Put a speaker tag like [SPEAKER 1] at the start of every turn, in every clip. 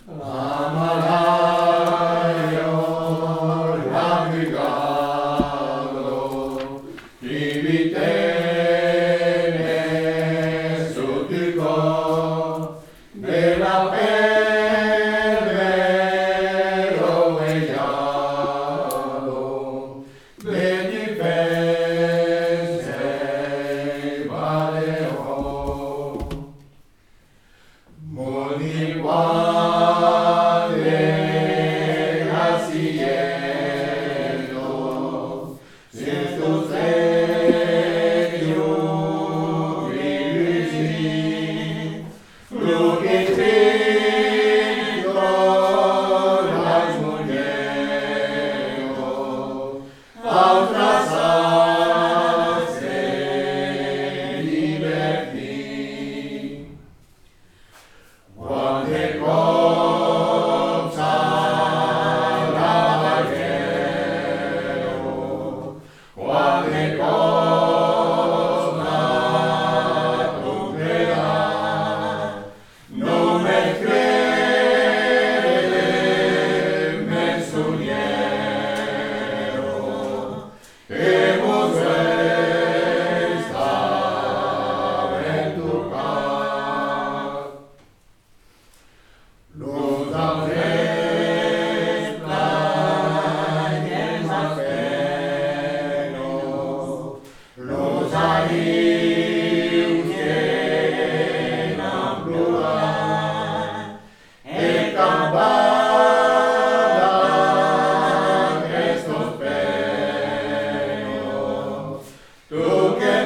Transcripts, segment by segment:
[SPEAKER 1] Amalayo navigado, divitene sútico, de la pelle rovellado, de difese valeo. Moni Padre gracielo, sin tu seño vivisi, flugitrito las muñeco, autras liberti. Quante cosa lavagero, quante cosa concreta, non me crede menzoniero, che vos resta ventucar. Los amores plañen más menos, los arios llenan plural, campana estos penos, tú que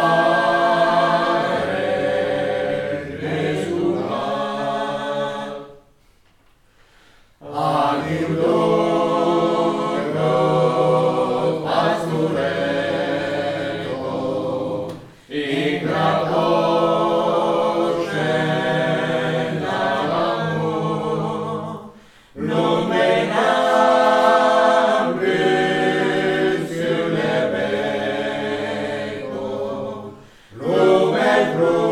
[SPEAKER 1] pares jugar. Adiudos pastureto, ingratos scenavamo, lumen ambis leveto, lumen